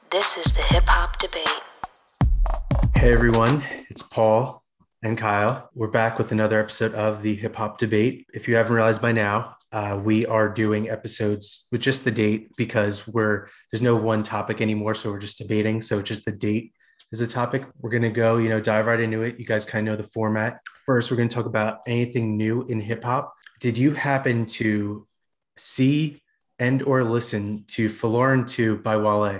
This is the Hip Hop Debate. Hey everyone, it's Paul and Kyle. We're back with another episode of the Hip Hop Debate. If you haven't realized by now, we are doing episodes with just the date because there's no one topic anymore, so we're just debating. So just the date is a topic. We're gonna go, dive right into it. You guys kind of know the format. First, we're gonna talk about anything new in hip hop. Did you happen to see and or listen to Falorin 2 by Wale?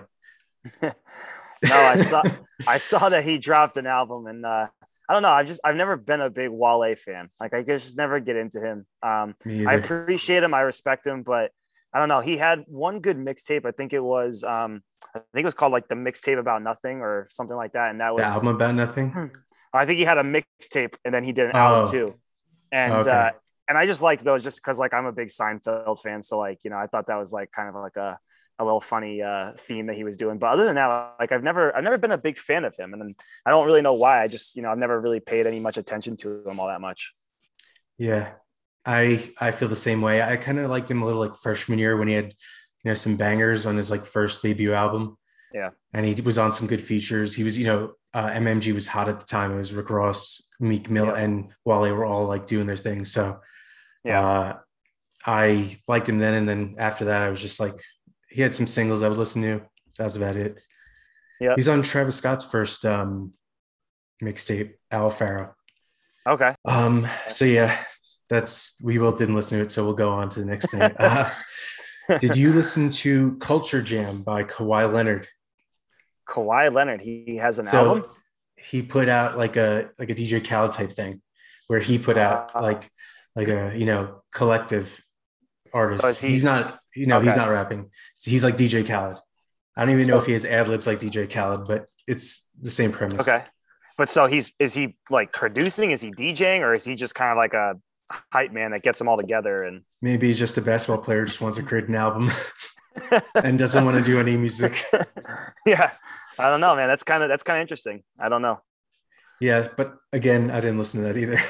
No, I saw that he dropped an album, and I don't know. I've never been a big Wale fan. Like I just never get into him. Me I either. appreciate him, I respect him, but I don't know. He had one good mixtape. I think it was called like the mixtape about nothing or something like that, and that The was. album about nothing? I think he had a mixtape, and then he did an album Oh, too, and okay. and I just liked those just because like I'm a big Seinfeld fan, so like I thought that was like kind of like a little funny theme that he was doing. But other than that, like I've never been a big fan of him, and I don't really know why. I just I've never really paid any much attention to him all that much. Yeah. I feel the same way. I kind of liked him a little like freshman year when he had, some bangers on his like first debut album. Yeah, And he was on some good features. He was, MMG was hot at the time. It was Rick Ross, Meek Mill, yeah, and Wale were all like doing their thing. So yeah. uh I liked him then. And then after that, I was just like, he had some singles I would listen to. That was about it. Yeah. He's on Travis Scott's first mixtape, Al Faro. Okay. So yeah, we both didn't listen to it, so we'll go on to the next thing. Did you listen to Culture Jam by Kawhi Leonard? Kawhi Leonard, he has an album. So he put out like a DJ Khaled type thing, where he put out Uh, like a collective so is artists. He's he not he's okay? not rapping. So he's like DJ Khaled. I don't even know if So he has ad libs like DJ Khaled, but it's the same premise. okay, but so is he like producing? Is he DJing, or is he just kind of like a hype man that gets them all together and Maybe he's just a basketball player, just wants to create an album and doesn't want to do any music. yeah, I don't know, man. That's kind of interesting. I don't know. Yeah, but again, I didn't listen to that either.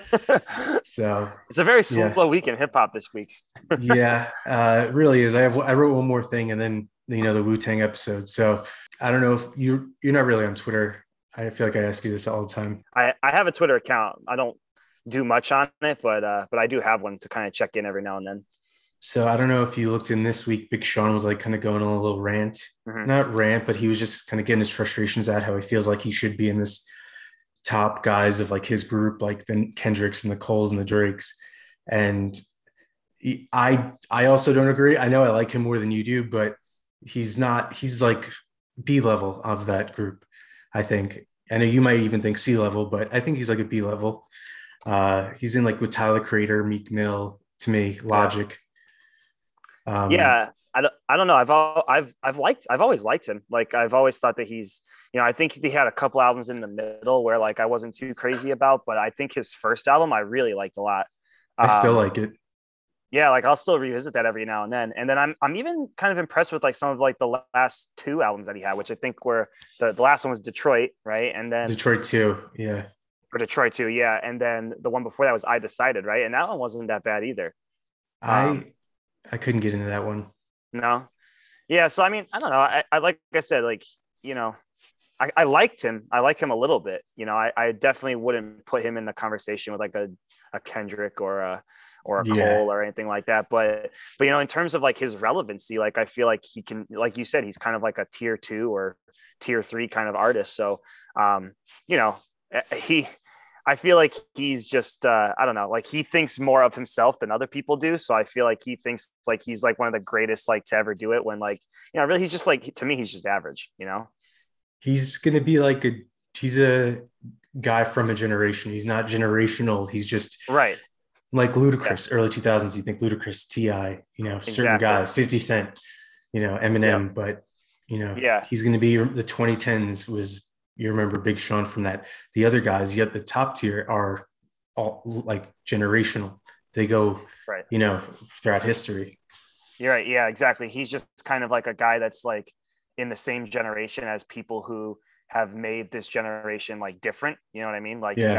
So It's a very yeah, slow week in hip hop this week. yeah, it really is. I wrote one more thing, and then the Wu Tang episode. So I don't know if you're not really on Twitter. I feel like I ask you this all the time. I have a Twitter account. I don't do much on it, but I do have one to kind of check in every now and then. So I don't know if you looked in this week. Big Sean was like kind of going on a little rant, Hmm. not rant, but he was just kind of getting his frustrations out how he feels like he should be in this top guys of like his group, like the Kendricks and the Coles and the Drakes. And I also don't agree. I know I like him more than you do, but he's not. He's like B level of that group. I think. I know you might even think C level, but I think he's like a B level. He's in like with Tyler Creator, Meek Mill, to me, Yeah, Logic. Um, yeah. I don't know. I've always liked him. Like I've always thought that I think he had a couple albums in the middle where like I wasn't too crazy about, but I think his first album I really liked a lot. I still Um, like it. yeah, like I'll still revisit that every now and then. And then I'm even kind of impressed with like some of like the last two albums that he had, which I think were the last one was Detroit, right? And then Detroit too. Yeah. or Detroit too, yeah. And then the one before that was I Decided, right? And that one wasn't that bad either. Um, I I couldn't get into that one. no, yeah. So I mean, I don't know. I like I said, like you know, I liked him. I like him a little bit. I definitely wouldn't put him in the conversation with like a Kendrick or a Yeah. Cole or anything like that. But in terms of like his relevancy, like I feel like he can, like you said, he's kind of like a tier two or tier three kind of artist. So you know, he I feel like he's just I don't know, like he thinks more of himself than other people do. So I feel like he thinks like he's like one of the greatest like to ever do it when like really he's just like to me he's just average. He's gonna be like he's a guy from a generation. He's not generational. He's just Right. like Yeah, Ludacris, early 2000s. You think Ludacris, Ti, certain exactly. guys, 50 Cent, Yep. Eminem, but Yeah. he's gonna be the 2010s was you remember Big Sean from that. The other guys, yet the top tier are all like generational. They go, Right. you know, throughout history. You're right. Yeah, exactly. He's just kind of like a guy that's like in the same generation as people who have made this generation like different. You know what I mean? Like you Yeah. have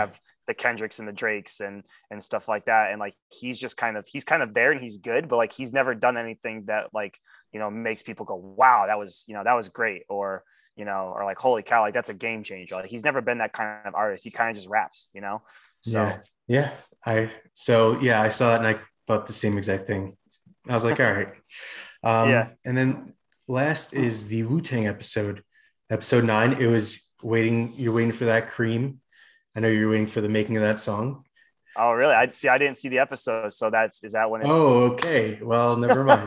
the Kendricks and the Drakes and stuff like that. And like, he's kind of there and he's good, but like, he's never done anything that like, makes people go, wow, that was great. Or, or like, holy cow, like that's a game changer. Like he's never been that kind of artist. He kind of just raps, So Yeah. I saw that and I thought the same exact thing. I was like, all right. Yeah. And then last is the Wu-Tang episode 9. It was you're waiting for that Cream. I know you're waiting for the making of that song. Oh, really? I didn't see the episode. So is that when it's... Oh, okay. Well, never mind.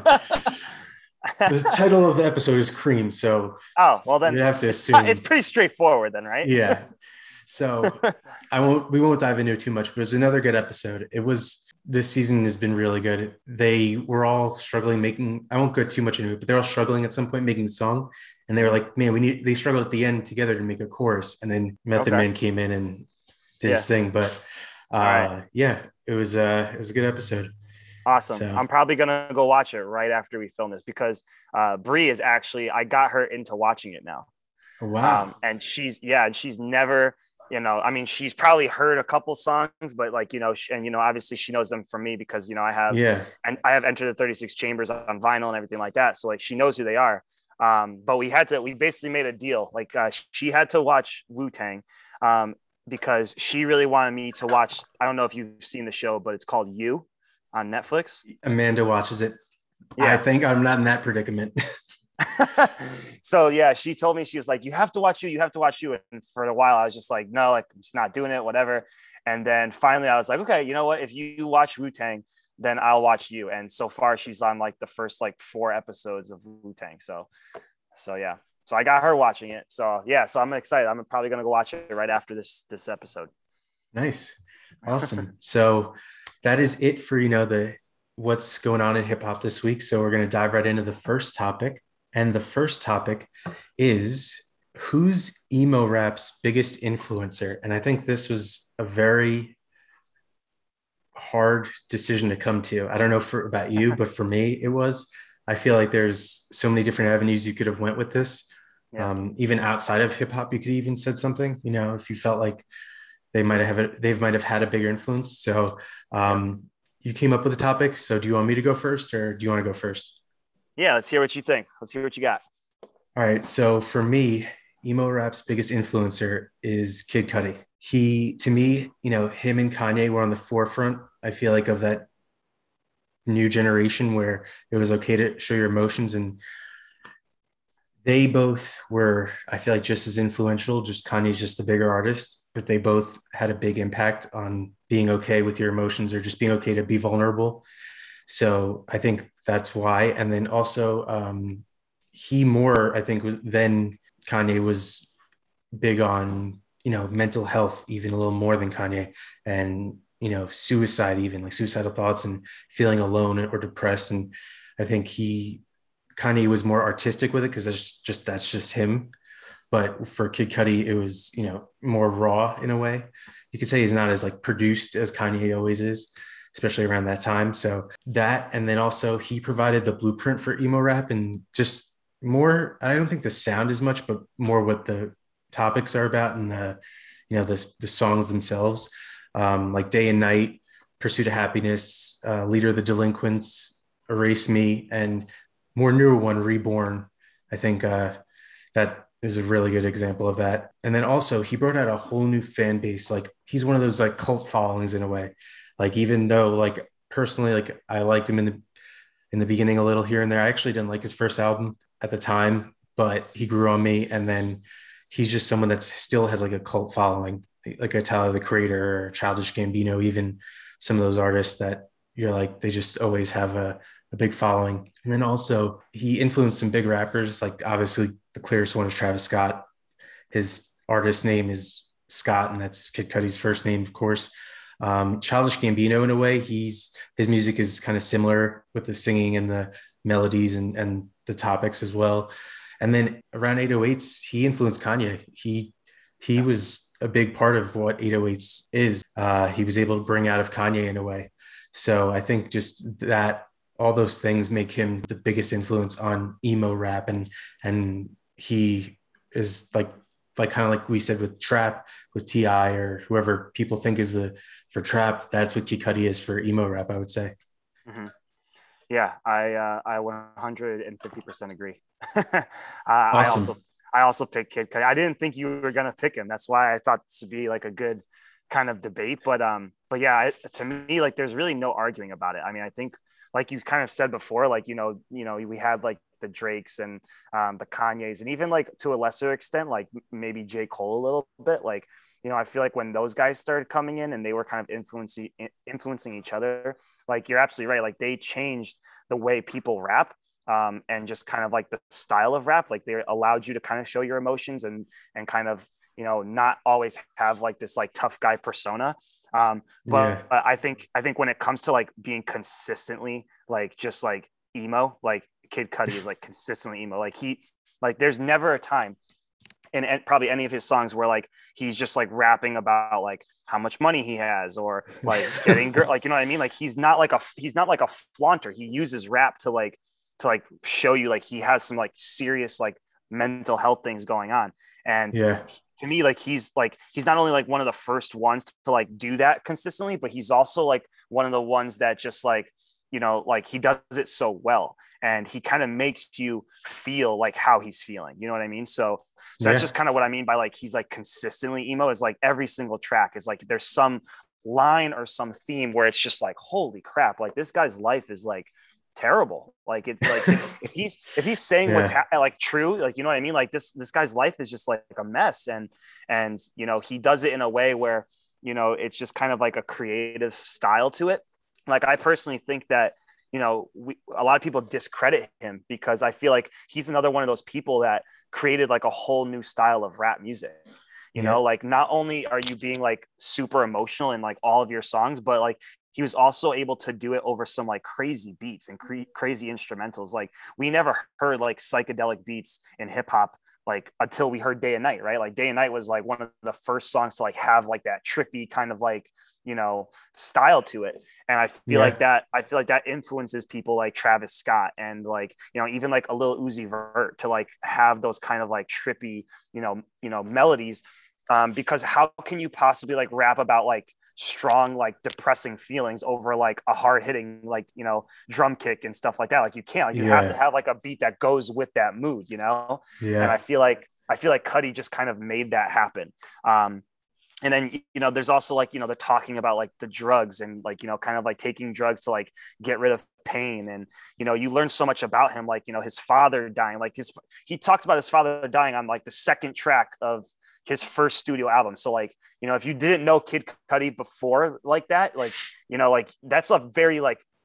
The title of the episode is Cream. So well then you have to assume it's pretty straightforward then, right? Yeah. So we won't dive into it too much, but it was another good episode. This season has been really good. They were all struggling I won't go too much into it, but they're all struggling at some point making the song. And they were like, man, they struggled at the end together to make a chorus. And then Method Man came in and did his thing. But it was a good episode. Awesome. So, I'm probably going to go watch it right after we film this because Bree is actually, I got her into watching it now. Wow. And she's never, she's probably heard a couple songs, but like, obviously she knows them from me because, I have Enter the 36 Chambers on vinyl and everything like that. So like, she knows who they are. But we basically made a deal. Like she had to watch Wu-Tang because she really wanted me to watch. I don't know if you've seen the show, but it's called You on Netflix. Amanda watches it. Yeah. I think I'm not in that predicament. So yeah, she told me, she was like, you have to watch You. And for a while I was just like, no, like I'm just not doing it, whatever. And then finally I was like, okay, you know what? If you watch Wu-Tang, then I'll watch You. And so far she's on like the first like 4 episodes of Wu-Tang. So yeah. So I got her watching it. So yeah. So I'm excited. I'm probably going to go watch it right after this episode. Nice. Awesome. So that is it for, what's going on in hip hop this week. So we're going to dive right into the first topic. And the first topic is who's emo rap's biggest influencer? And I think this was a very hard decision to come to. I don't know about you, but for me, it was. I feel like there's so many different avenues you could have went with this. Yeah. Even outside of hip hop, you could even said something, if you felt like they might have had a bigger influence. So you came up with a topic. So do you want me to go first or do you want to go first? Yeah, let's hear what you think. Let's hear what you got. All right. So for me, emo rap's biggest influencer is Kid Cudi. To me, him and Kanye were on the forefront, I feel like, of that new generation where it was okay to show your emotions. And they both were, I feel like, just as influential. Just Kanye's just a bigger artist, but they both had a big impact on being okay with your emotions or just being okay to be vulnerable. So I think that's why. And then also he more, I think, than Kanye was big on, mental health, even a little more than Kanye, and, suicide, even like suicidal thoughts and feeling alone or depressed. And I think Kanye was more artistic with it because that's just him. But for Kid Cudi, it was, more raw in a way. You could say he's not as like produced as Kanye always is, especially around that time. So that, and then also he provided the blueprint for emo rap and just more, I don't think the sound as much, but more what the topics are about and the songs themselves, like Day and Night, Pursuit of Happiness, Leader of the Delinquents, Erase Me, and more newer one, Reborn. I think that is a really good example of that. And then also he brought out a whole new fan base. Like he's one of those like cult followings in a way. Like, even though like personally, like I liked him in the beginning a little here and there, I actually didn't like his first album at the time, but he grew on me. And then he's just someone that still has like a cult following, like a Tyler the Creator or Childish Gambino, even some of those artists that you're like, they just always have a big following. And then also he influenced some big rappers. Like obviously the clearest one is Travis Scott. His artist name is Scott, and that's Kid Cudi's first name, of course. Childish Gambino, in a way, his music is kind of similar with the singing and the melodies and the topics as well. And then around 808s, he influenced Kanye. He was a big part of what 808s is. He was able to bring out of Kanye in a way. So I think just that all those things make him the biggest influence on emo rap, and he is like like kind of like we said with trap, with Ti or whoever people think is the for trap. That's what Kid Cudi is for emo rap, I would say. Mhm. Yeah, I 150% agree. I also Awesome. I also picked Kid Cudi. I didn't think you were gonna pick him. That's why I thought this would be like a good kind of debate. But yeah, to me, like there's really no arguing about it. I mean, I think like you kind of said before, like we had like the Drakes and the Kanyes, and even like to a lesser extent, like maybe J. Cole a little bit. Like I feel like when those guys started coming in and they were kind of influencing each other, like you're absolutely right. Like they changed the way people rap. And just kind of like the style of rap, like they allowed you to kind of show your emotions and kind of not always have like this like tough guy persona. But Yeah. I think when it comes to like being consistently like just like emo, like Kid Cudi is like consistently emo. Like there's never a time in probably any of his songs where like he's just like rapping about like how much money he has or like getting girl, like what I mean. Like he's not like a flaunter. He uses rap to show you like he has some like serious like mental health things going on. And Yeah. to me, like he's not only like one of the first ones to like do that consistently, but he's also like one of the ones that just like like he does it so well, and he kind of makes you feel like how he's feeling, you know what I mean? So that's Yeah. just kind of what I mean by like he's like consistently emo. Is like every single track is like there's some line or some theme where it's just like holy crap, like this guy's life is like terrible. Like it like if he's saying what's Yeah. like true, like you know what I mean, like this guy's life is just like a mess. And he does it in a way where it's just kind of like a creative style to it. Like I personally think that a lot of people discredit him because I feel like he's another one of those people that created like a whole new style of rap music. Yeah. Like not only are you being like super emotional in like all of your songs, but like he was also able to do it over some like crazy beats and crazy instrumentals. Like we never heard like psychedelic beats in hip hop like until we heard Day and Night, right? Like Day and Night was like one of the first songs to like have like that trippy kind of like style to it. And Yeah. I feel like that influences people like Travis Scott and like even like a Lil Uzi Vert to like have those kind of like trippy melodies. Because how can you possibly like rap about like strong like depressing feelings over like a hard hitting like drum kick and stuff like that? Like you can't. Like you have to Yeah. have like a beat that goes with that mood. And Yeah. I feel like Cudi just kind of made that happen. And then there's also like they're talking about like the drugs and like kind of like taking drugs to like get rid of pain. And you learn so much about him, like his father dying. Like he talks about his father dying on like the second track of his first studio album. So like if you didn't know Kid Cudi before like that, like that's a very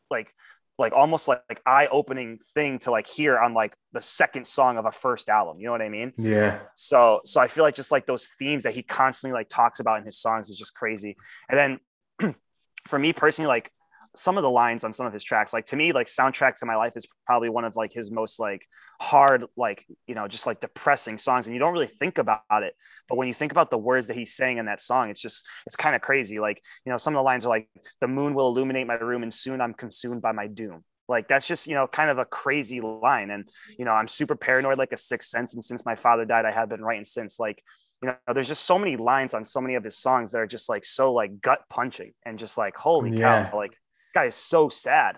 like almost like eye-opening thing to like hear on like the second song of a first album, you know what I mean? Yeah. So I feel like just like those themes that he constantly like talks about in his songs is just crazy. And then for me personally, like some of the lines on some of his tracks, like to me, like Soundtrack to My Life is probably one of like his most like hard, like, just like depressing songs. And you don't really think about it, but when you think about the words that he's saying in that song, it's kind of crazy. Like, some of the lines are like, the moon will illuminate my room and soon I'm consumed by my doom. Like that's just, kind of a crazy line. And, I'm super paranoid, like a sixth sense. And since my father died, I have been writing since. Like, there's just so many lines on so many of his songs that are just like so like gut punching and just like, holy cow, Yeah. like guy is so sad.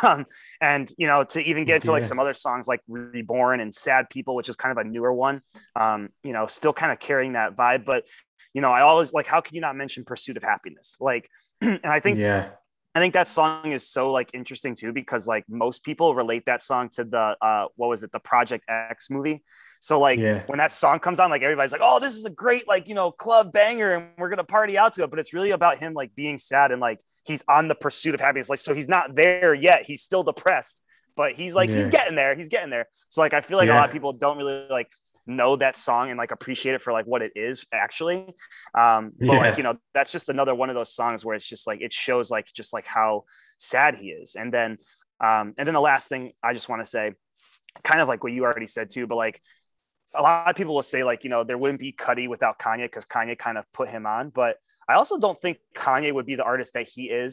And to even get into like Yeah. some other songs like Reborn and Sad People, which is kind of a newer one, still kind of carrying that vibe. But I always like, how can you not mention Pursuit of Happiness? Like, and Yeah. I think that song is so like interesting too, because like most people relate that song to the what was it, the Project X movie. So like Yeah. when that song comes on, like everybody's like, oh, this is a great like club banger and we're gonna party out to it. But it's really about him like being sad and like he's on the pursuit of happiness. Like so he's not there yet. He's still depressed, but he's like he's Yeah. getting there. He's getting there. So like I feel like a lot of Yeah. people don't really like know that song and like appreciate it for like what it is actually. But like Yeah. that's just another one of those songs where it's just like it shows like just like how sad he is. And then the last thing I just want to say, kind of like what you already said too, but like a lot of people will say like there wouldn't be Cudi without Kanye because Kanye kind of put him on. But I also don't think Kanye would be the artist that he is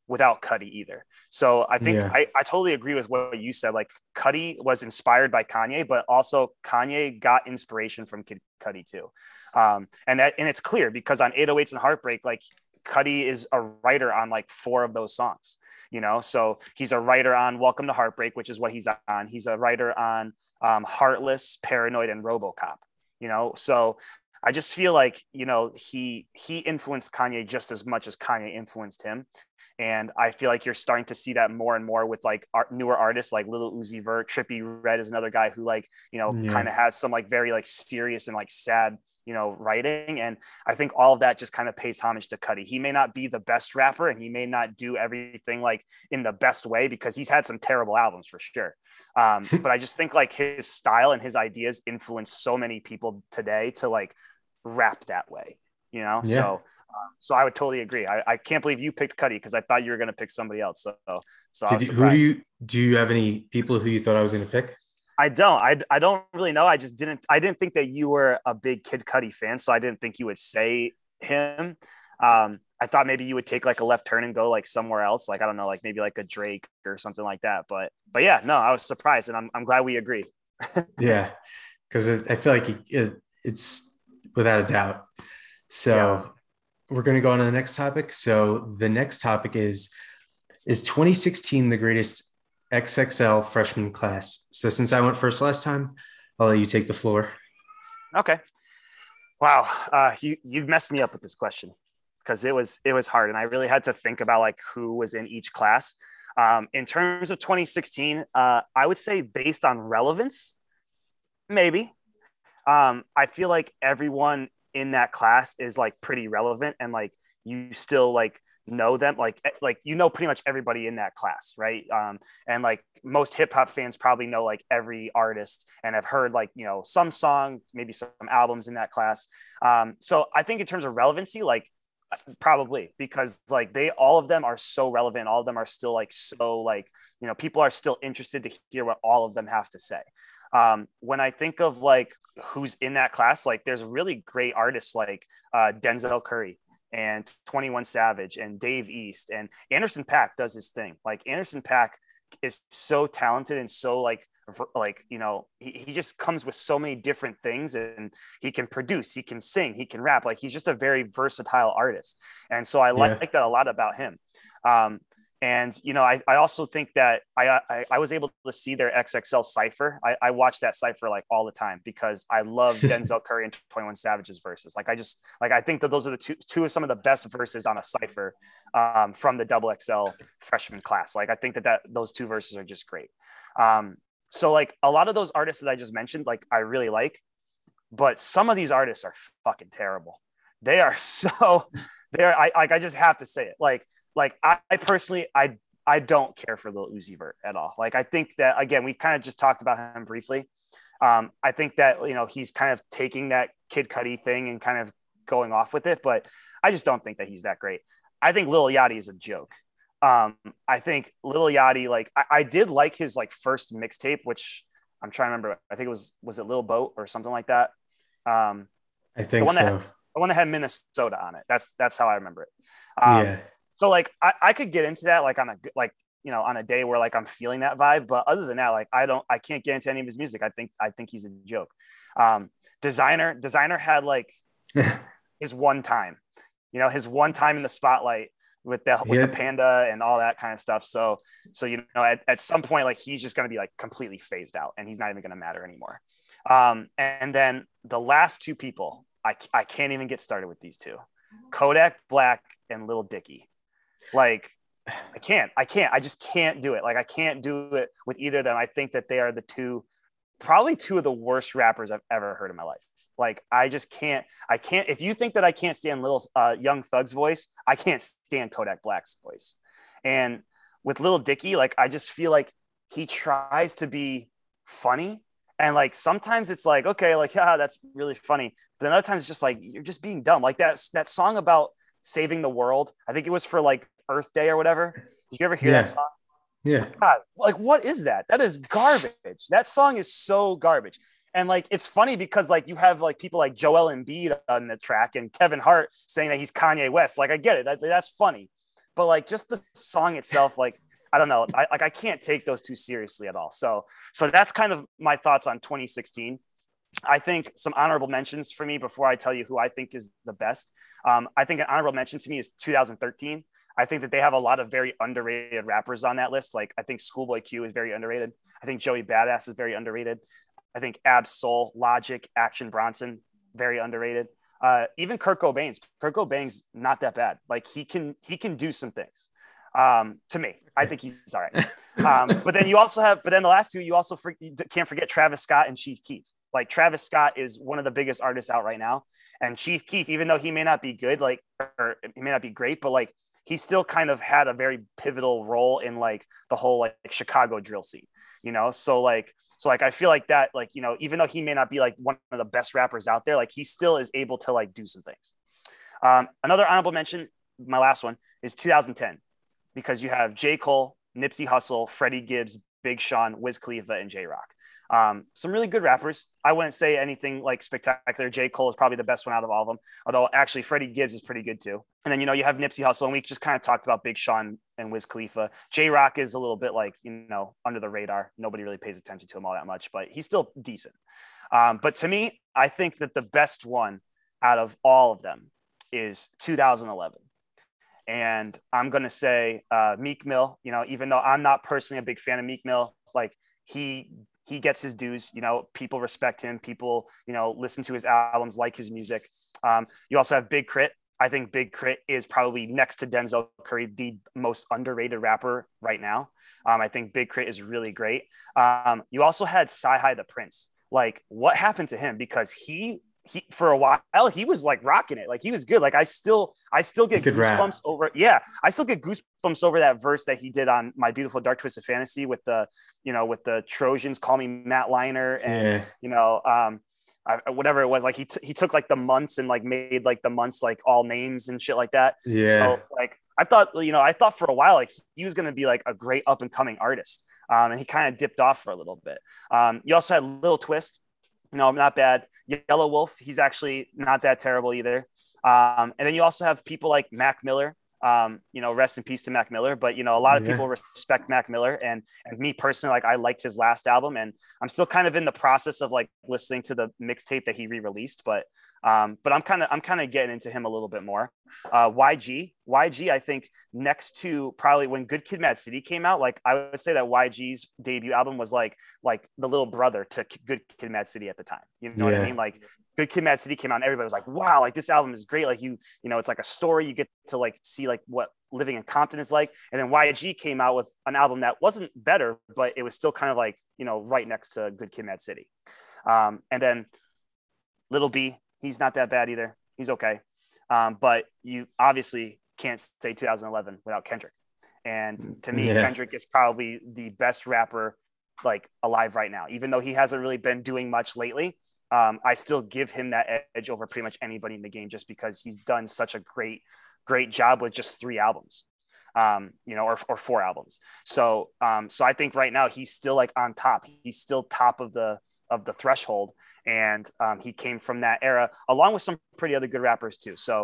without Cudi either. So I think Yeah. I totally agree with what you said. Like Cudi was inspired by Kanye, but also Kanye got inspiration from Kid Cudi too. And it's clear because on 808s and Heartbreak, like Cudi is a writer on like 4 of those songs, you know? So he's a writer on Welcome to Heartbreak, which is what he's on. He's a writer on Heartless, Paranoid, and RoboCop, you know? So I just feel like, you know, he influenced Kanye just as much as Kanye influenced him. And I feel like you're starting to see that more and more with like newer artists like Lil Uzi Vert. Trippie Redd is another guy who like, you know, kind of has some like very like serious and like sad, you know, writing. And I think all of that just kind of pays homage to Cudi. He may not be the best rapper and he may not do everything like in the best way because he's had some terrible albums for sure. But I just think like his style and his ideas influence so many people today to like rap that way, you know? Yeah. So I would totally agree. I can't believe you picked Cudi because I thought you were going to pick somebody else. So I was surprised. Do you have any people who you thought I was going to pick? I don't really know. I didn't think that you were a big Kid Cudi fan. So I didn't think you would say him. I thought maybe you would take like a left turn and go like somewhere else. Like, I don't know, like maybe like a Drake or something like that. But yeah, no, I was surprised and I'm glad we agree. Yeah. Cause I feel like it's without a doubt. So Yeah. we're going to go on to the next topic. So the next topic is 2016 the greatest XXL freshman class? So since I went first last time, I'll let you take the floor. Okay. Wow. You messed me up with this question because it was hard. And I really had to think about like who was in each class. In terms of 2016, I would say based on relevance, maybe. I feel like everyone in that class is like pretty relevant and like you still like know them, like you know pretty much everybody in that class, right? And like most hip hop fans probably know like every artist and have heard like, you know, some songs, maybe some albums in that class. So I think in terms of relevancy, like probably because like all of them are so relevant, all of them are still like so like, you know, people are still interested to hear what all of them have to say. When I think of like who's in that class, like there's really great artists like Denzel Curry and 21 Savage and Dave East and Anderson .Paak does his thing. Like Anderson .Paak is so talented and so like, you know, he just comes with so many different things and he can produce, he can sing, he can rap. Like he's just a very versatile artist. And so I like that a lot about him. And, you know, I also think that I was able to see their XXL Cypher. I watch that Cypher like all the time because I love Denzel Curry and 21 Savage's verses. Like I think that those are the two of some of the best verses on a Cypher from the XXL freshman class. Like I think that those 2 verses are just great. So like a lot of those artists that I just mentioned, like I really like, but some of these artists are fucking terrible. They are I just have to say it. Like I personally, I don't care for Lil Uzi Vert at all. Like, I think that, again, we kind of just talked about him briefly. I think that, you know, he's kind of taking that Kid Cudi thing and kind of going off with it, but I just don't think that he's that great. I think Lil Yachty is a joke. I think Lil Yachty, like, I did like his like first mixtape, which I'm trying to remember. I think it was it Lil Boat or something like that? I think the one that had Minnesota on it. That's how I remember it. Yeah. So like I could get into that like on a day where like I'm feeling that vibe, but other than that, like I can't get into any of his music. I think he's a joke. Designer had like his one time in the spotlight with the panda and all that kind of stuff. So you know at some point like he's just going to be like completely phased out and he's not even going to matter anymore. And then the last 2 people, I can't even get started with these 2, Kodak Black and Lil Dicky. Like I just can't do it. Like I can't do it with either of them. I think that they are probably 2 of the worst rappers I've ever heard in my life. Like I can't, if you think that I can't stand Young Thug's voice, I can't stand Kodak Black's voice. And with Lil Dicky, like, I just feel like he tries to be funny. And like, sometimes it's like, okay, like, yeah, that's really funny. But then other times it's just like, you're just being dumb. Like that song about saving the world. I think it was for like Earth Day or whatever. Did you ever hear that song? Yeah. God, like, what is that? That is garbage. That song is so garbage. And like, it's funny because like you have like people like Joel Embiid on the track and Kevin Hart saying that he's Kanye West. Like, I get it. That's funny. but like just the song itself, like, I don't know. I can't take those two seriously at all. So that's kind of my thoughts on 2016. I think some honorable mentions for me before I tell you who I think is the best. I think an honorable mention to me is 2013. I think that they have a lot of very underrated rappers on that list. Like I think Schoolboy Q is very underrated. I think Joey Badass is very underrated. I think Ab Soul, Logic, Action Bronson, very underrated. Even Kurt Cobain's not that bad. Like he can do some things. To me, I think he's all right. But then the last two, you also can't forget Travis Scott and Chief Keef. Like Travis Scott is one of the biggest artists out right now. And Chief Keef, even though he may not be good, like, or he may not be great, but like, he still kind of had a very pivotal role in like the whole like Chicago drill scene, you know? So I feel like that, like, you know, even though he may not be like one of the best rappers out there, like he still is able to like do some things. Another honorable mention, my last one, is 2010, because you have J. Cole, Nipsey Hussle, Freddie Gibbs, Big Sean, Wiz Khalifa, and J-Rock. Some really good rappers. I wouldn't say anything like spectacular. J. Cole is probably the best one out of all of them, although actually Freddie Gibbs is pretty good too. And then, you know, you have Nipsey Hussle, and we just kind of talked about Big Sean and Wiz Khalifa. J-Rock is a little bit like, you know, under the radar. Nobody really pays attention to him all that much, but he's still decent. But to me, I think that the best one out of all of them is 2011. And I'm going to say Meek Mill, you know, even though I'm not personally a big fan of Meek Mill, like he gets his dues, you know, people respect him. People, you know, listen to his albums, like his music. You also have Big Crit. I think Big Crit is probably next to Denzel Curry, the most underrated rapper right now. I think Big Crit is really great. You also had Sci-Hi the Prince. Like what happened to him? Because he for a while he was like rocking it, like he was good. Like I still get goosebumps over I still get goosebumps over that verse that he did on My Beautiful Dark Twisted Fantasy with the, you know, with the Trojans call me Matt Liner, and you know, whatever it was, like he took like the months and like made like the months like all names and shit like that. So like I thought for a while like he was going to be like a great up and coming artist, and he kind of dipped off for a little bit. You also had Lil Twist. No, not bad. Yellow Wolf, he's actually not that terrible either. And then you also have people like Mac Miller. You know, rest in peace to Mac Miller. But, you know, a lot of people respect Mac Miller. And me personally, like I liked his last album, and I'm still kind of in the process of like listening to the mixtape that he re-released. But I'm kind of getting into him a little bit more. YG, I think next to probably when Good Kid, Mad City came out, like I would say that YG's debut album was like the little brother to Good Kid, Mad City at the time. You know what I mean? Like Good Kid, Mad City came out, and everybody was like, wow, like this album is great. Like you know, it's like a story. You get to like see like what living in Compton is like. And then YG came out with an album that wasn't better, but it was still kind of like, you know, right next to Good Kid, Mad City. And then Little B, he's not that bad either. He's okay. But you obviously can't say 2011 without Kendrick. And to me, Kendrick is probably the best rapper like alive right now, even though he hasn't really been doing much lately. I still give him that edge over pretty much anybody in the game, just because he's done such a great job with just 3 albums, you know, or 4 albums. So I think right now he's still like on top. He's still top of the threshold. And he came from that era along with some pretty other good rappers too. So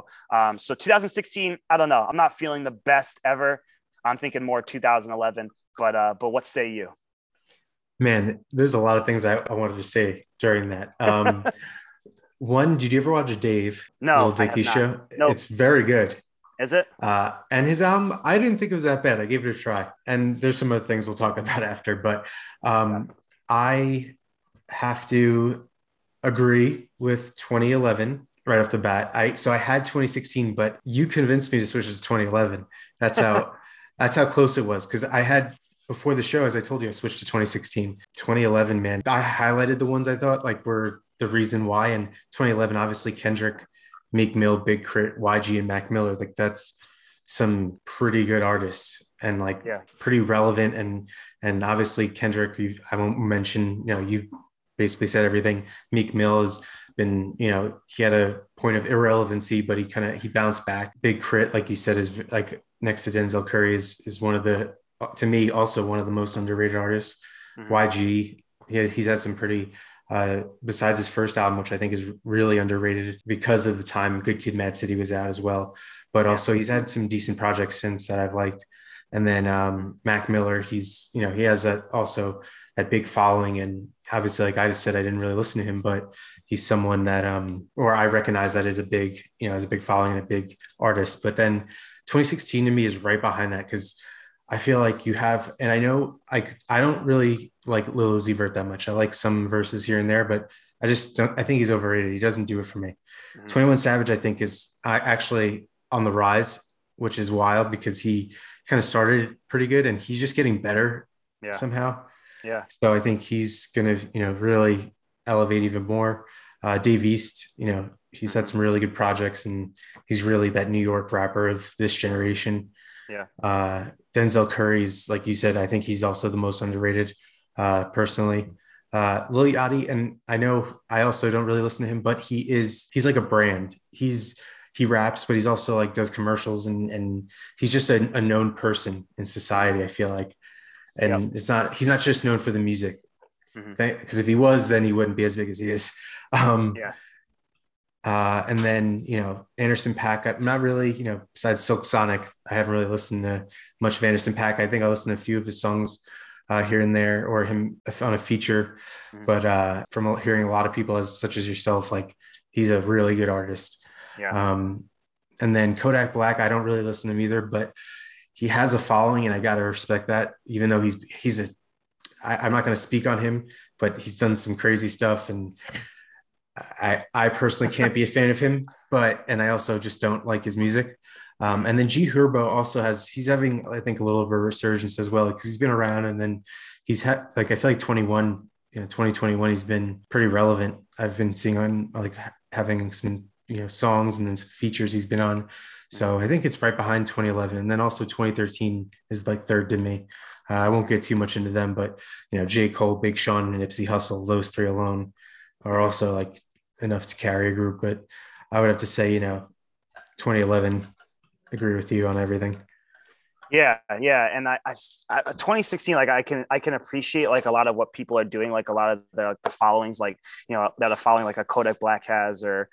2016, I don't know. I'm not feeling the best ever. I'm thinking more 2011, but what say you? Man, there's a lot of things I wanted to say during that. One, did you ever watch Dave? No, Lil Dicky show? Nope. It's very good. Is it? And his album, I didn't think it was that bad. I gave it a try. And there's some other things we'll talk about after, but I have to agree with 2011 right off the bat. I had 2016, but you convinced me to switch to 2011. That's how close it was. Because I had, before the show, as I told you, I switched to 2016. 2011, man, I highlighted the ones I thought like were the reason why. And 2011, obviously Kendrick, Meek Mill, Big Crit, YG, and Mac Miller. Like that's some pretty good artists and like pretty relevant. And obviously Kendrick, I won't mention, you know, you basically said everything. Meek Mill has been, you know, he had a point of irrelevancy, but he bounced back. Big Crit, like you said, is like next to Denzel Curry is one of the, to me, also one of the most underrated artists. YG, he's had some pretty besides his first album, which I think is really underrated because of the time Good Kid, Mad City was out as well. But Yeah. also he's had some decent projects since that I've liked. And then Mac Miller, he has that also that big following. And obviously, like I just said, I didn't really listen to him, but he's someone that or I recognize that as a big, as a big following and a big artist. But then 2016 to me is right behind that because I feel like you have, and I know I don't really like Lil Uzi Vert that much. I like some verses here and there, but I just don't. I think he's overrated. He doesn't do it for me. Mhm. 21 Savage, I think, is actually on the rise, which is wild because he kind of started pretty good and he's just getting better Yeah. somehow. Yeah. So I think he's gonna, really elevate even more. Dave East, he's had some really good projects and he's really that New York rapper of this generation. Yeah. Denzel Curry's, like you said, I think he's also the most underrated, personally. Lil Yachty, and I know I also don't really listen to him, but he's like a brand. He raps, but he's also like does commercials and he's just a known person in society, I feel like. And he's not just known for the music. Because if he was, then he wouldn't be as big as he is. Yeah. And then, Anderson .Paak, I'm not really, besides Silk Sonic, I haven't really listened to much of Anderson .Paak. I think I listened to a few of his songs here and there, or him on a feature. But from hearing a lot of people such as yourself, like he's a really good artist. Yeah. And then Kodak Black, I don't really listen to him either, but he has a following and I got to respect that, even though I'm not going to speak on him, but he's done some crazy stuff. And I personally can't be a fan of him, and I also just don't like his music. And then G Herbo also he's having, I think, a little of a resurgence as well, because he's been around and then he's had, like, I feel like 2021, he's been pretty relevant. I've been seeing on like having some, songs and then some features he's been on. So I think it's right behind 2011. And then also 2013 is like third to me. I won't get too much into them, but, J. Cole, Big Sean, and Nipsey Hussle, those three alone are also like enough to carry a group. But I would have to say, 2011, agree with you on everything. Yeah. And I 2016, like I can appreciate like a lot of what people are doing, like a lot of the followings, like, that are following like a Kodak Black has, or,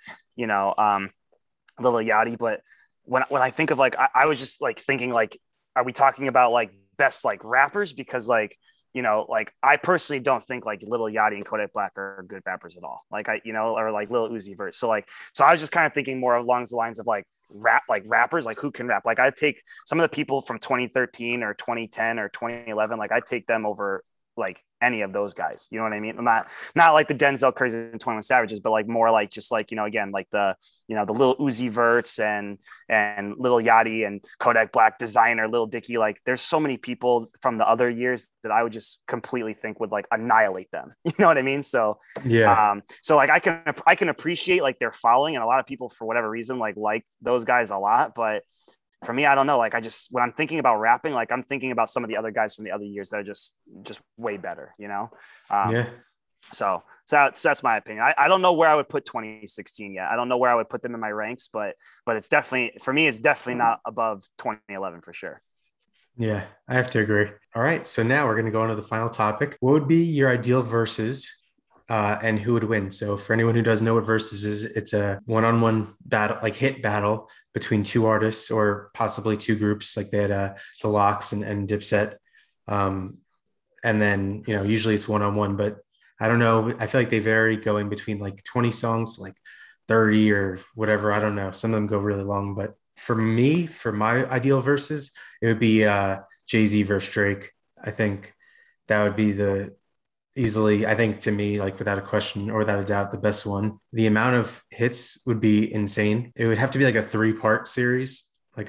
Lil Yachty. But when I think of like, I was just like thinking like, are we talking about like best like rappers? Because like, like I personally don't think like Lil Yachty and Kodak Black are good rappers at all. Like or like Lil Uzi Vert. So I was just kind of thinking more along the lines of like rappers, like who can rap. Like I take some of the people from 2013 or 2010 or 2011, like I take them over like any of those guys. You know what I mean? I'm not like the Denzel Currys and 21 Savages, but like more like just like, again, like the Lil Uzi Verts and Lil Yachty and Kodak Black, Designer, Lil Dicky. Like there's so many people from the other years that I would just completely think would like annihilate them. You know what I mean? So yeah. So like I can appreciate like their following, and a lot of people for whatever reason like those guys a lot, but for me, I don't know. Like when I'm thinking about rapping, like I'm thinking about some of the other guys from the other years that are just way better, Yeah. So that's my opinion. I don't know where I would put 2016 yet. I don't know where I would put them in my ranks, but it's definitely, for me, it's definitely not above 2011 for sure. Yeah, I have to agree. All right. So now we're going to go on to the final topic. What would be your ideal verses? And who would win? So for anyone who doesn't know what versus is, it's a one-on-one battle, like hit battle between two artists or possibly two groups. Like they had the Lox and Dipset. And then, usually it's one-on-one, but I don't know. I feel like they vary going between like 20 songs, like 30 or whatever. I don't know. Some of them go really long, but for me, for my ideal verses, it would be Jay-Z versus Drake. I think that would be easily, I think, to me, like without a question or without a doubt, the best one. The amount of hits would be insane. It would have to be like a 3-part series, like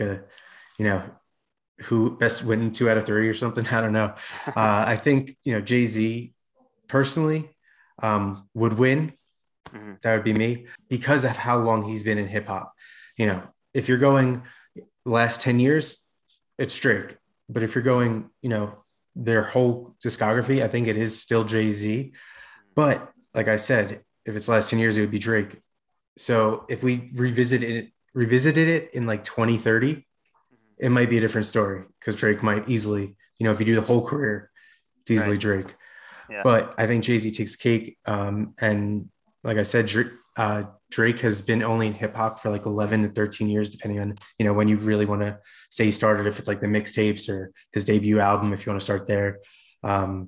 who best win 2 out of 3 or something. I don't know. I think, Jay-Z personally would win. Mm-hmm. That would be me, because of how long he's been in hip hop. If you're going last 10 years, it's Drake. But if you're going, their whole discography, I think it is still Jay-Z. But like I said, if it's last 10 years, it would be Drake. So if we revisited it in like 2030, it might be a different story, because Drake might easily, if you do the whole career, it's easily Right. Drake. Yeah. but I think Jay-Z takes cake. And like I said, Drake has been only in hip hop for like 11 to 13 years, depending on, when you really want to say he started, if it's like the mixtapes or his debut album, if you want to start there. Um,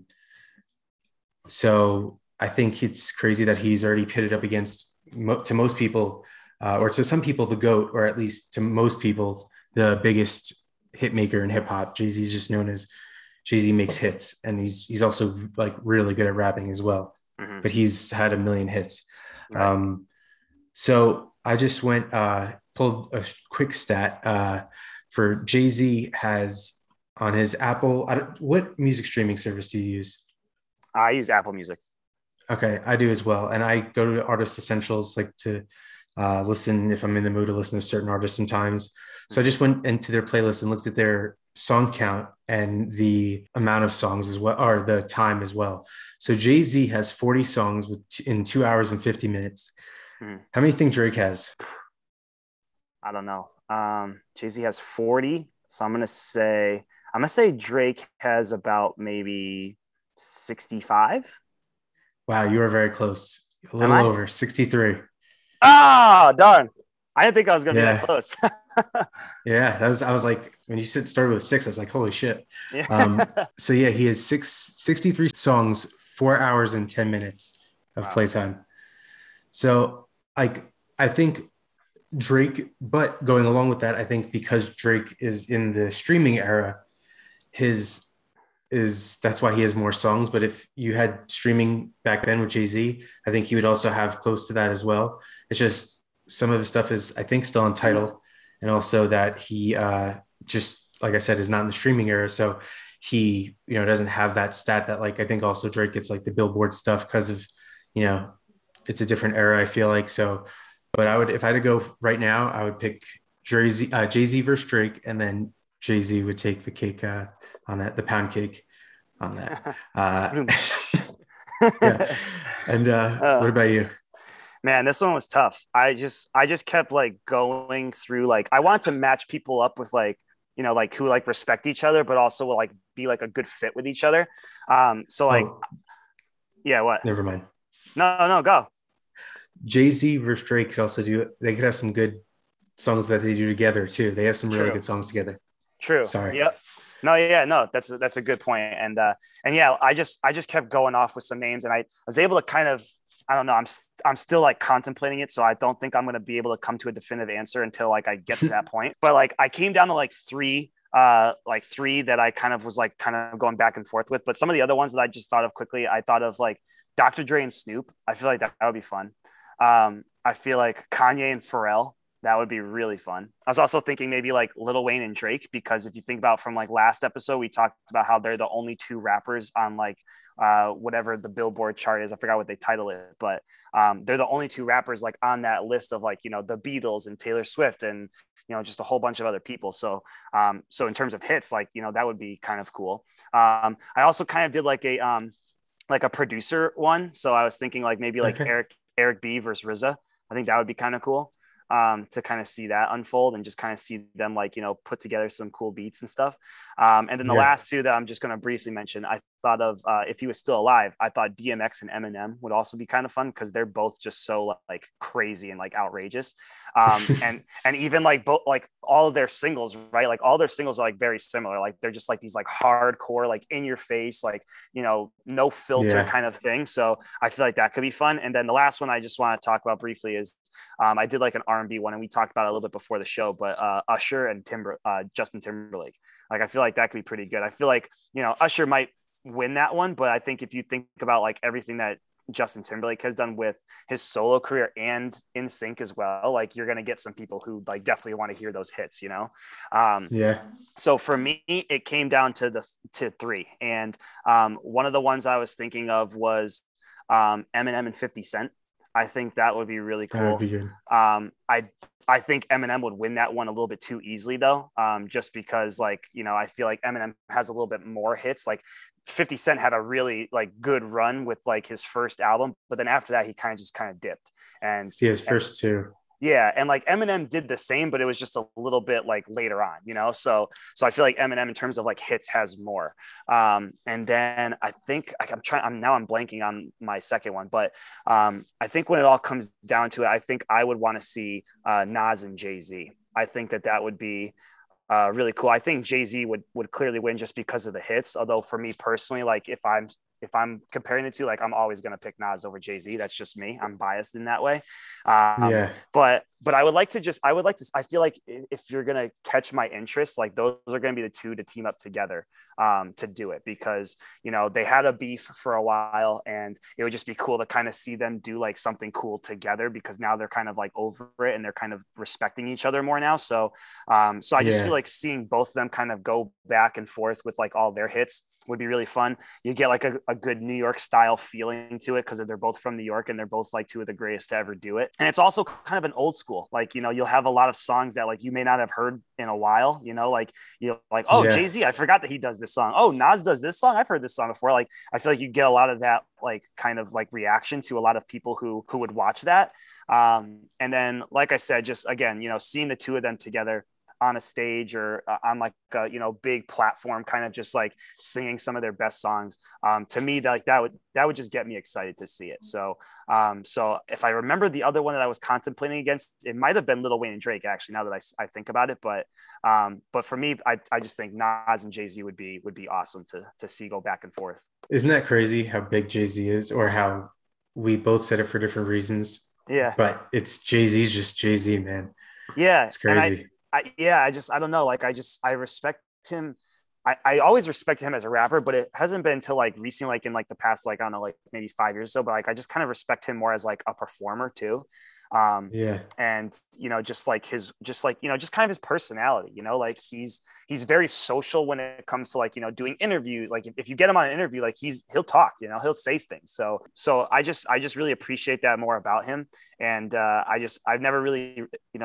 so I think it's crazy that he's already pitted up against, to most people, or to some people, the GOAT, or at least to most people, the biggest hit maker in hip hop. Jay-Z is just known as Jay-Z makes hits, and he's also like really good at rapping as well. Mm-hmm. But he's had a million hits. Right. So I just pulled a quick stat for Jay-Z has on his Apple. What music streaming service do you use? I use Apple Music. Okay, I do as well. And I go to Artist Essentials, like to listen if I'm in the mood to listen to certain artists sometimes. So I just went into their playlist and looked at their song count and the amount of songs as well, or the time as well. So Jay-Z has 40 songs in 2 hours and 50 minutes. How many do you think Drake has? I don't know. Jay-Z has 40. So I'm gonna say Drake has about maybe 65. Wow, you were very close. A little over 63. Ah, darn. I didn't think I was gonna be that close. Yeah, I was like, when you started with 6, I was like, holy shit. Yeah. So yeah, he has 63 songs, 4 hours and 10 minutes of playtime. So I think Drake, but going along with that, I think because Drake is in the streaming era, that's why he has more songs. But if you had streaming back then with Jay-Z, I think he would also have close to that as well. It's just some of the stuff is, I think, still on Tidal, and also that he just, like I said, is not in the streaming era. So he, doesn't have that stat that, like, I think also Drake gets like the Billboard stuff because of, it's a different era, I feel like. So, but if I had to go right now, I would pick Jay-Z versus Drake, and then Jay-Z would take the cake on that, the pound cake on that. Yeah. And what about you? Man, this one was tough. I just kept like going through, like, I want to match people up with like, like who like respect each other, but also will like be like a good fit with each other. So like, yeah, what? Never mind. No, go. Jay-Z versus Drake they could have some good songs that they do together too. They have some really good songs together. True. Sorry. Yep. No, that's a good point. And yeah, I just kept going off with some names, and I was able to kind of, I don't know, I'm still like contemplating it, so I don't think I'm going to be able to come to a definitive answer until like I get to that point. But like I came down to like three that I kind of was like kind of going back and forth with. But some of the other ones that I just thought of quickly, I thought of like Dr. Dre and Snoop. I feel like that would be fun. I feel like Kanye and Pharrell. That would be really fun. I was also thinking maybe like Lil Wayne and Drake, because if you think about from like last episode, we talked about how they're the only 2 rappers on like whatever the Billboard chart is. I forgot what they title it, but they're the only 2 rappers like on that list of like, the Beatles and Taylor Swift and, just a whole bunch of other people. So in terms of hits, like, that would be kind of cool. I also kind of did like a producer one. So I was thinking like maybe like Eric B versus RZA. I think that would be kind of cool. To kind of see that unfold and just kind of see them like, put together some cool beats and stuff. And then the last 2 that I'm just going to briefly mention, I thought of, if he was still alive, I thought DMX and Eminem would also be kind of fun, because they're both just so like crazy and like outrageous. And even like both, like all of their singles, right? Like all their singles are like very similar. Like they're just like these like hardcore, like in your face, like, no filter kind of thing. So I feel like that could be fun. And then the last one I just want to talk about briefly is, I did like an R&B one, and we talked about it a little bit before the show, but Usher and Justin Timberlake. Like I feel like that could be pretty good. I feel like, Usher might win that one, but I think if you think about like everything that Justin Timberlake has done with his solo career and in sync as well, like you're going to get some people who like definitely want to hear those hits, So for me, it came down to 3. And one of the ones I was thinking of was Eminem and 50 Cent. I think that would be really cool. That would be good. I think Eminem would win that one a little bit too easily though. Just because like, I feel like Eminem has a little bit more hits. Like 50 Cent had a really like good run with like his first album, but then after that, he kind of dipped. And his first 2. Yeah, and like Eminem did the same, but it was just a little bit like later on, So I feel like Eminem in terms of like hits has more. And then I think I'm blanking on my second one, but I think when it all comes down to it, I think I would want to see Nas and Jay-Z. I think that would be really cool. I think Jay-Z would clearly win just because of the hits. Although for me personally, like if I'm comparing the two, like I'm always going to pick Nas over Jay-Z. That's just me. I'm biased in that way. Yeah. But I feel like if you're going to catch my interest, like those are going to be the two to team up together to do it, because, they had a beef for a while, and it would just be cool to kind of see them do like something cool together, because now they're kind of like over it and they're kind of respecting each other more now. So I just feel like seeing both of them kind of go back and forth with like all their hits would be really fun. You get like a good New York style feeling to it, because they're both from New York and they're both like two of the greatest to ever do it. And it's also kind of an old school, like, you'll have a lot of songs that like you may not have heard in a while, oh, yeah. Jay-Z, I forgot that he does this song. Oh, Nas does this song. I've heard this song before. Like, I feel like you get a lot of that, like kind of like reaction to a lot of people who would watch that. And then, like I said, just again, seeing the two of them together on a stage or on like a big platform, kind of just like singing some of their best songs, to me, that would just get me excited to see it. So if I remember the other one that I was contemplating against, it might have been Lil Wayne and Drake, actually, now that I think about it. But for me, I just think Nas and Jay-Z would be awesome to see go back and forth. Isn't that crazy how big Jay-Z is, or how we both said it for different reasons? Yeah, but it's Jay-Z's just Jay-Z, man. Yeah, it's crazy. I don't know. Like, I respect him. I always respect him as a rapper, but it hasn't been until like recently, like in like the past, like, I don't know, like maybe 5 years or so, but like, I just kind of respect him more as like a performer too. And, just kind of his personality, like he's very social when it comes to like, doing interviews. Like if you get him on an interview, like he'll talk, he'll say things. So I just really appreciate that more about him. And I've never really,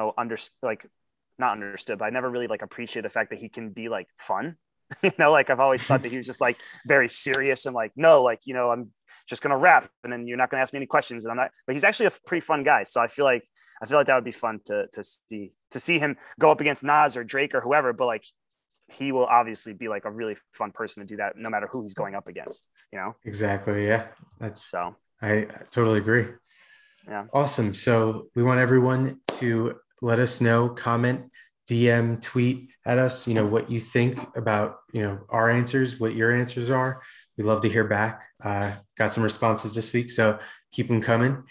not understood, but I never really like appreciate the fact that he can be like fun. Like I've always thought that he was just like very serious and like, no, like, I'm just gonna rap and then you're not gonna ask me any questions, and I'm not. But he's actually a pretty fun guy. So I feel like that would be fun to see him go up against Nas or Drake or whoever. But like, he will obviously be like a really fun person to do that, no matter who he's going up against. Exactly. Yeah, so. I totally agree. Yeah. Awesome. So we want everyone to let us know, comment, DM, tweet at us, what you think about, our answers, what your answers are. We'd love to hear back. Got some responses this week, so keep them coming.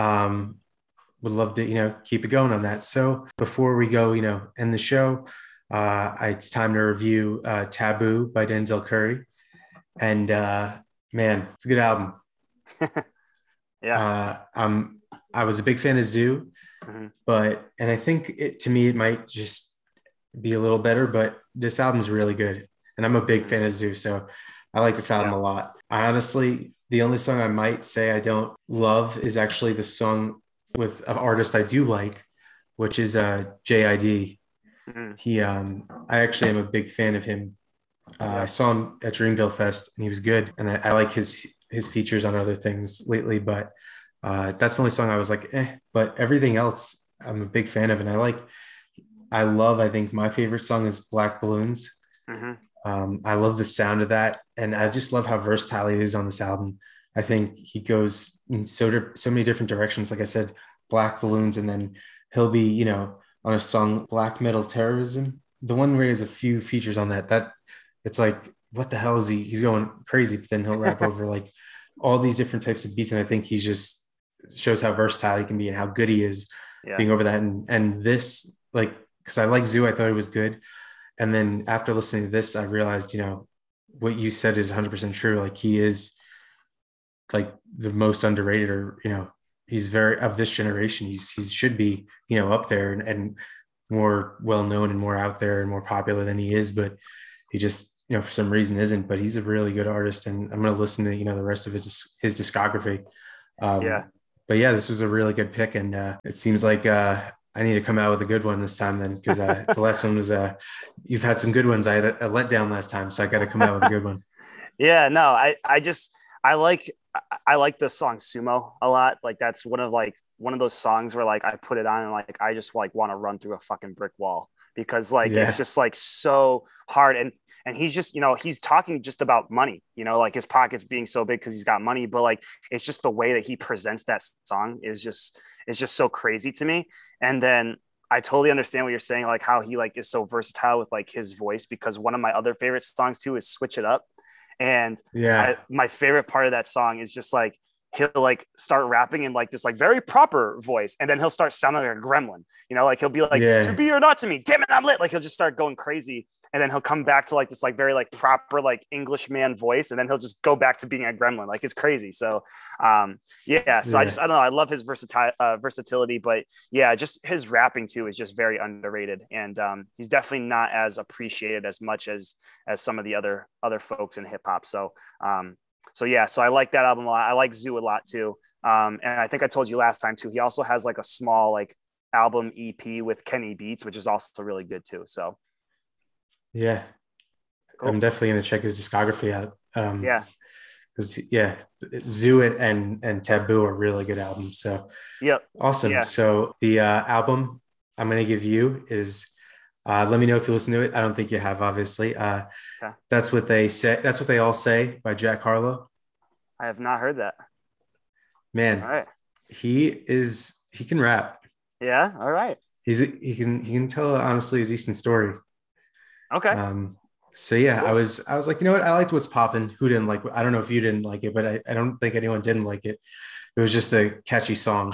Would love to, keep it going on that. So before we go, end the show, it's time to review Taboo by Denzel Curry. And man, it's a good album. Yeah. I was a big fan of Zoo, and I think to me, it might just be a little better, but this album's really good. And I'm a big fan of Zoo, so I like this album a lot. I honestly, the only song I might say I don't love is actually the song with an artist I do like, which is JID. I actually am a big fan of him. I saw him at Dreamville Fest and he was good. And I like his features on other things lately, but that's the only song I was like, but everything else I'm a big fan of. And I think my favorite song is Black Balloons. I love the sound of that. And I just love how versatile he is on this album. I think he goes in so many different directions. Like I said, Black Balloons, and then he'll be, on a song, Black Metal Terrorism. The one where he has a few features on that it's like, what the hell is he? He's going crazy, but then he'll rap over like all these different types of beats. And I think he just shows how versatile he can be and how good he is being over that. And this, like, because I like Zoo, I thought it was good. And then after listening to this, I realized, what you said is 100% true. Like, he is like the most underrated, or, he's very of this generation. He should be, up there and more well-known and more out there and more popular than he is, but he just, for some reason isn't. But he's a really good artist, and I'm going to listen to, the rest of his discography. But yeah, this was a really good pick. And it seems like I need to come out with a good one this time then, because the last one was you've had some good ones. I had a letdown last time, so I got to come out with a good one. Yeah, no, I I like the song Sumo a lot. Like that's one of those songs where like I put it on and like I just like want to run through a fucking brick wall because like Yeah. it's just like so hard. And he's just, he's talking just about money, like his pockets being so big because he's got money, but like it's just the way that he presents that song is just so crazy to me. And then I totally understand what you're saying, like how he like is so versatile with like his voice, because one of my other favorite songs too is Switch It Up. And Yeah. my favorite part of that song is just like he'll like start rapping in like this like very proper voice, and then he'll start sounding like a gremlin, like he'll be like, Yeah. to be or not to me, damn it, I'm lit. Like he'll just start going crazy, and then he'll come back to like this like very like proper like English man voice, and then he'll just go back to being a gremlin. Like it's crazy. So yeah, so Yeah. I don't know, I love his versatility, but yeah, just his rapping too is just very underrated, and he's definitely not as appreciated as much as some of the other folks in hip hop. So yeah, so I like that album a lot. I like Zoo a lot too. And I think I told you last time too, he also has like a small like album EP with Kenny Beats, which is also really good too. So Yeah. cool. I'm definitely going to check his discography out. Yeah. Because Zoo and Taboo are really good albums. So Yep. awesome. Yeah. So the album I'm going to give you is, let me know if you listen to it. I don't think you have, obviously. Okay. That's What They Say. That's What They All Say by Jack Harlow. I have not heard that. Man, All right. he can rap. Yeah. All right. He can tell honestly a decent story. Okay. So yeah, Cool. I was like, you know what? I liked What's Poppin'. Who didn't like? I don't know if you didn't like it, but I don't think anyone didn't like it. It was just a catchy song.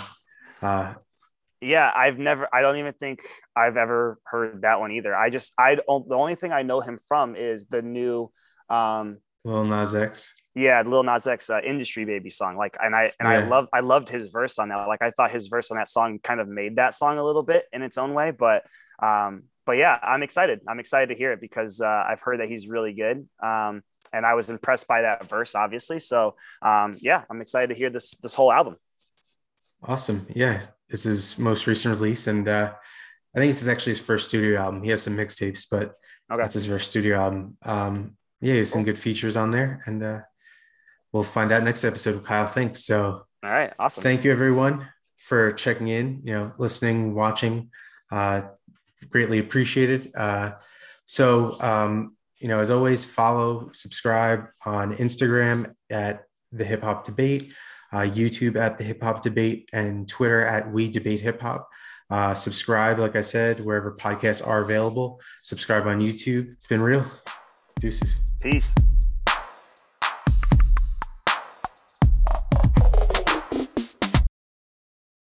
Yeah, I don't even think I've ever heard that one either. The only thing I know him from is the new, Lil Nas X. yeah, Lil Nas X Industry Baby song. Like, I loved his verse on that. Like, I thought his verse on that song kind of made that song a little bit in its own way. But yeah, I'm excited. I'm excited to hear it because I've heard that he's really good. And I was impressed by that verse, obviously. So yeah, I'm excited to hear this whole album. Awesome. Yeah, it's his most recent release, and I think this is actually his first studio album. He has some mixtapes, but Okay. that's his first studio album. Yeah, he has some good features on there, and we'll find out next episode what Kyle thinks. So, all right, awesome. Thank you everyone for checking in, listening, watching, greatly appreciated. As always, follow, subscribe on Instagram at The Hip Hop Debate, YouTube at The Hip Hop Debate, and Twitter at We Debate Hip Hop. Subscribe, like I said, wherever podcasts are available. Subscribe on YouTube. It's been real. Deuces. Peace.